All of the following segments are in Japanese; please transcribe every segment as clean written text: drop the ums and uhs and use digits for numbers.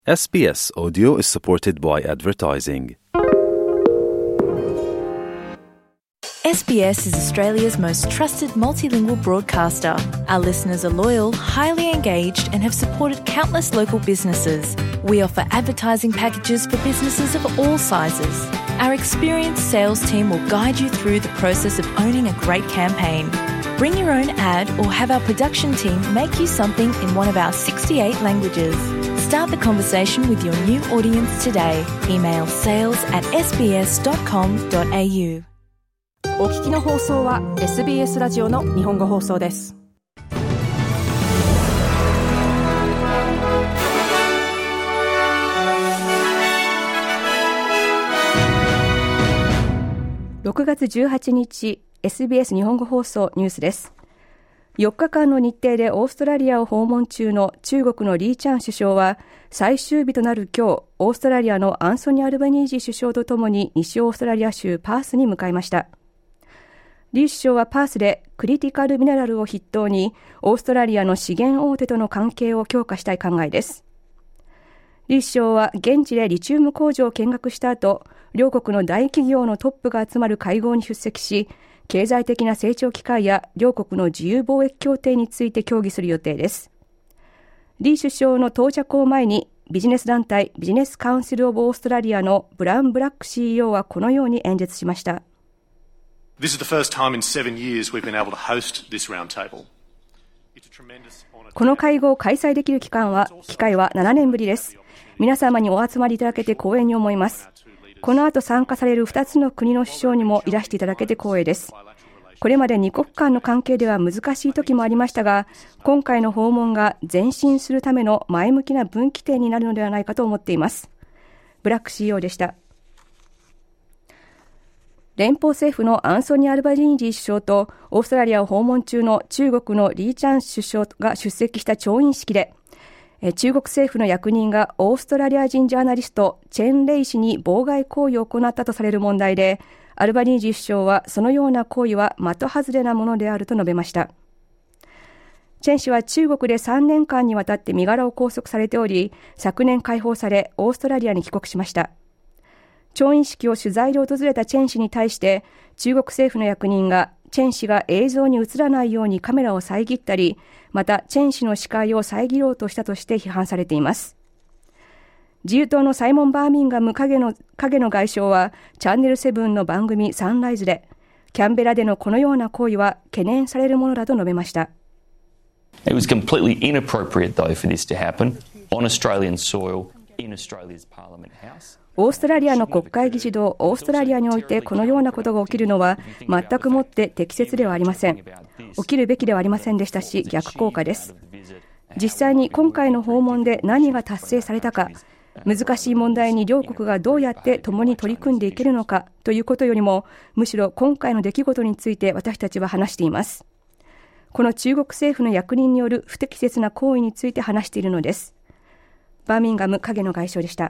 SBS Audio is supported by advertising. SBS is Australia's most trusted multilingual broadcaster. Our listeners are loyal, highly engaged, and have supported countless local businesses. We offer advertising packages for businesses of all sizes. Our experienced sales team will guide you through the process of owning a great campaign. Bring your own ad or have our production team make you something in one of our 68 languages. Start the conversation with your new audience today. Email sales@sbs.com.au。 お聞きの放送は SBS ラジオの日本語放送です。6月18日 SBS 日本語放送ニュースです。4日間の日程でオーストラリアを訪問中の中国のリー・チャン首相は最終日となる今日、オーストラリアのアンソニー・アルバニージー首相とともに西オーストラリア州パースに向かいました。リー首相はパースでクリティカルミネラルを筆頭にオーストラリアの資源大手との関係を強化したい考えです。リー首相は現地でリチウム工場を見学した後、両国の大企業のトップが集まる会合に出席し、経済的な成長機会や両国の自由貿易協定について協議する予定です。リー首相の到着を前にビジネス団体ビジネスカウンシル・オブ・オーストラリアのブラウン・ブラック CEO はこのように演説しました。 This is the first time in 7 years we've been able to host this roundtable. この会合を開催できる機会は7年ぶりです。皆様にお集まりいただけて光栄に思います。この後参加される2つの国の首相にもいらしていただけて光栄です。これまで2国間の関係では難しい時もありましたが、今回の訪問が前進するための前向きな分岐点になるのではないかと思っています。ブラック CEO でした。連邦政府のアンソニー・アルバニージー首相とオーストラリアを訪問中の中国のリー・チャン首相が出席した調印式で、中国政府の役人がオーストラリア人ジャーナリストチェン・レイ氏に妨害行為を行ったとされる問題で、アルバニージー首相はそのような行為は的外れなものであると述べました。チェン氏は中国で3年間にわたって身柄を拘束されており、昨年解放されオーストラリアに帰国しました。調印式を取材で訪れたチェン氏に対して中国政府の役人がチェン氏が映像に映らないようにカメラを遮ったり、またチェン氏の視界を遮ろうとしたとして批判されています。自由党のサイモン・バーミンガム影の外相はチャンネル7の番組サンライズで、キャンベラでのこのような行為は懸念されるものだと述べました。 It was completely inappropriate though for this to happen on Australian soil in Australia's Parliament House. オーストラリアの国会議事堂オーストラリアにおいてこのようなことが起きるのは全くもって適切ではありません。起きるべきではありませんでしたし、逆効果です。実際に今回の訪問で何が達成されたか、難しい問題に両国がどうやって共に取り組んでいけるのかということよりも、むしろ今回の出来事について私たちは話しています。この中国政府の役人による不適切な行為について話しているのです。バーミンガム影の外相でした。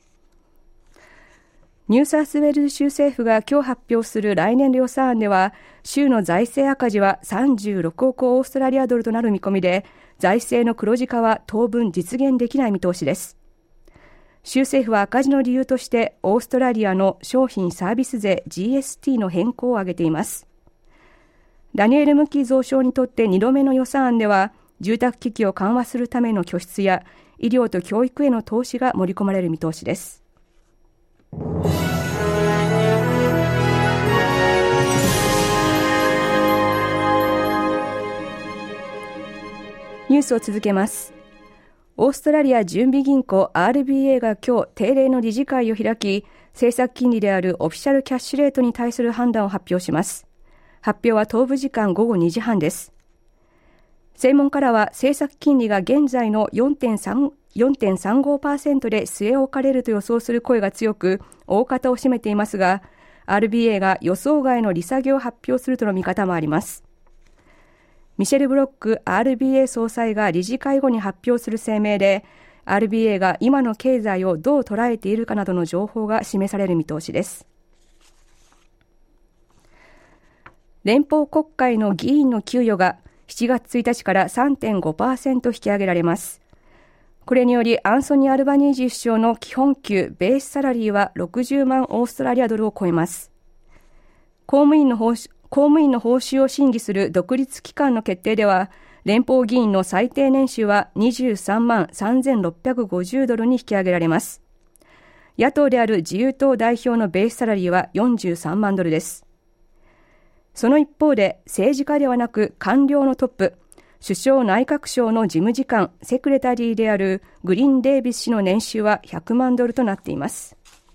ニューサウスウェールズ州政府が今日発表する来年度予算案では、州の財政赤字は36億オーストラリアドルとなる見込みで、財政の黒字化は当分実現できない見通しです。州政府は赤字の理由として、オーストラリアの商品サービス税 GST の変更を挙げています。ダニエル・ムキー増相にとって2度目の予算案では、住宅危機を緩和するための拠出や、医療と教育への投資が盛り込まれる見通しです。ニュースを続けます。オーストラリア準備銀行 RBA が今日定例の理事会を開き、政策金利であるオフィシャルキャッシュレートに対する判断を発表します。発表は東部時間午後2時半です。専門家らは政策金利が現在の 4.35% で据え置かれると予想する声が強く、大方を占めていますが、RBA が予想外の利下げを発表するとの見方もあります。ミシェル・ブロック RBA 総裁が理事会後に発表する声明で、RBA が今の経済をどう捉えているかなどの情報が示される見通しです。連邦国会の議員の給与が7月1日から 3.5% 引き上げられます。 これによりアンソニー・アルバニージー首相の基本給ベースサラリーは60万オーストラリアドルを超えます。公務員の報酬を審議する独立機関の決定では、連邦議員の最低年収は23万3650ドルに引き上げられます。野党である自由党代表のベースサラリーは43万ドルです。その一方で、政治家ではなく官僚のトップ、首相内閣省の事務次官、セクレタリーであるグリーン・デイビス氏の年収は100万ドルとなっています。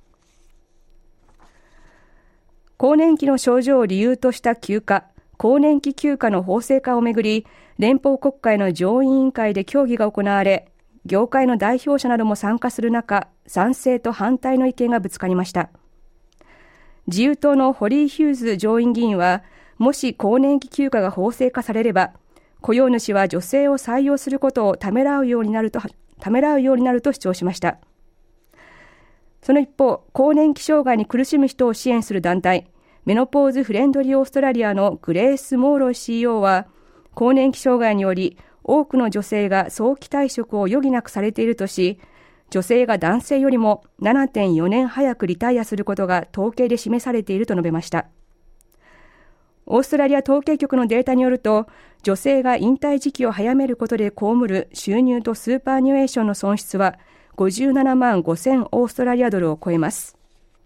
更年期の症状を理由とした休暇、更年期休暇の法制化をめぐり、連邦国会の上院委員会で協議が行われ、業界の代表者なども参加する中、賛成と反対の意見がぶつかりました。自由党のホリー・ヒューズ上院議員は、もし更年期休暇が法制化されれば、雇用主は女性を採用することをためらうようになると主張しました。その一方、更年期障害に苦しむ人を支援する団体、メノポーズフレンドリーオーストラリアのグレース・モーロイ CEO は、更年期障害により多くの女性が早期退職を余儀なくされているとし、女性が男性よりも 7.4 年早くリタイアすることが統計で示されていると述べました。オーストラリア統計局のデータによると、女性が引退時期を早めることで被る収入とスーパーニュエーションの損失は57万5000オーストラリアドルを超えます。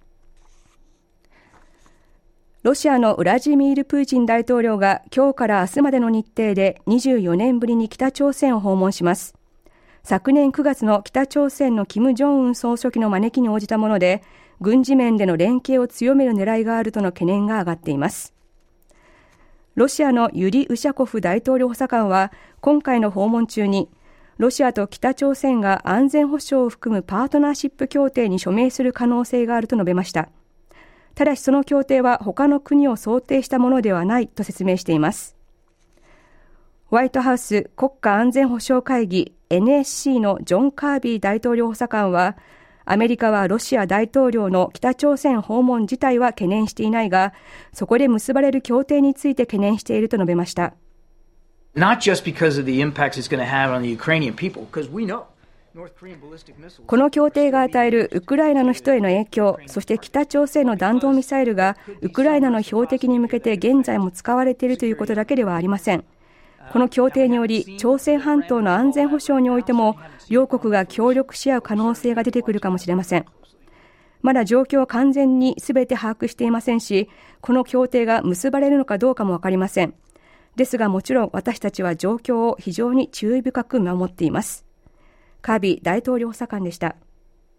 ロシアのウラジミール・プーチン大統領が今日から明日までの日程で24年ぶりに北朝鮮を訪問します。昨年9月の北朝鮮の金正恩総書記の招きに応じたもので、軍事面での連携を強める狙いがあるとの懸念が上がっています。ロシアのユリ・ウシャコフ大統領補佐官は今回の訪問中に、ロシアと北朝鮮が安全保障を含むパートナーシップ協定に署名する可能性があると述べました。ただしその協定は他の国を想定したものではないと説明しています。ホワイトハウス国家安全保障会議 NSC のジョン・カービー大統領補佐官は、アメリカはロシア大統領の北朝鮮訪問自体は懸念していないが、そこで結ばれる協定について懸念していると述べました。 Not just because of the impacts it's going to have on the Ukrainian people, because we know. この協定が与えるウクライナの人への影響、そして北朝鮮の弾道ミサイルがウクライナの標的に向けて現在も使われているということだけではありません。この協定により朝鮮半島の安全保障においても両国が協力し合う可能性が出てくるかもしれません。まだ状況は完全に全て把握していませんし、この協定が結ばれるのかどうかも分かりません。ですがもちろん私たちは状況を非常に注意深く見守っています。カービー大統領補佐官でした。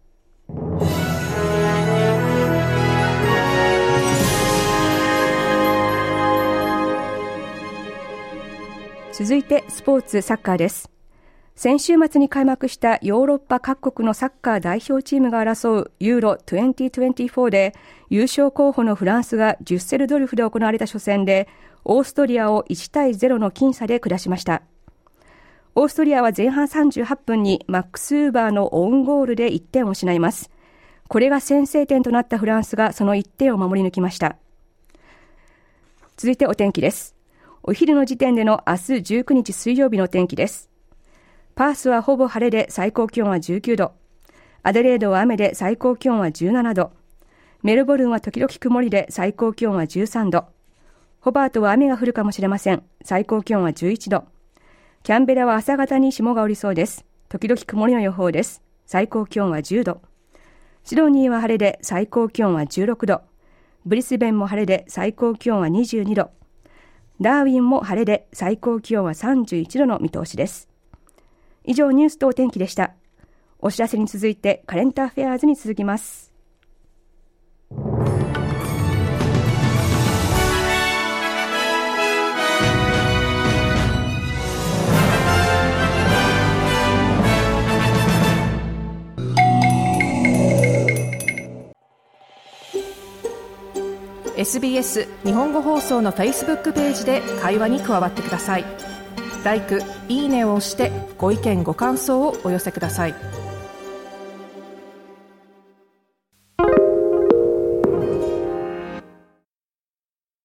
続いてスポーツサッカーです。先週末に開幕したヨーロッパ各国のサッカー代表チームが争うユーロ2024で優勝候補のフランスがデュッセルドルフで行われた初戦でオーストリアを1対0の僅差で下しました。オーストリアは前半38分にマックス・ウーバーのオウンゴールで1点を失います。これが先制点となったフランスがその1点を守り抜きました。続いてお天気です。お昼の時点での明日19日水曜日の天気です。パースはほぼ晴れで最高気温は19度。アデレードは雨で最高気温は17度。メルボルンは時々曇りで最高気温は13度。ホバートは雨が降るかもしれません。最高気温は11度。キャンベラは朝方に霜が降りそうです。時々曇りの予報です。最高気温は10度。シドニーは晴れで最高気温は16度。ブリスベンも晴れで最高気温は22度。ダーウィンも晴れで最高気温は31度の見通しです。以上ニュースとお天気でした。お知らせに続いてカレンターフェアーズに続きます。 SBS 日本語放送の Facebook ページで会話に加わってください。LIKE、いいねを押してご意見ご感想をお寄せください。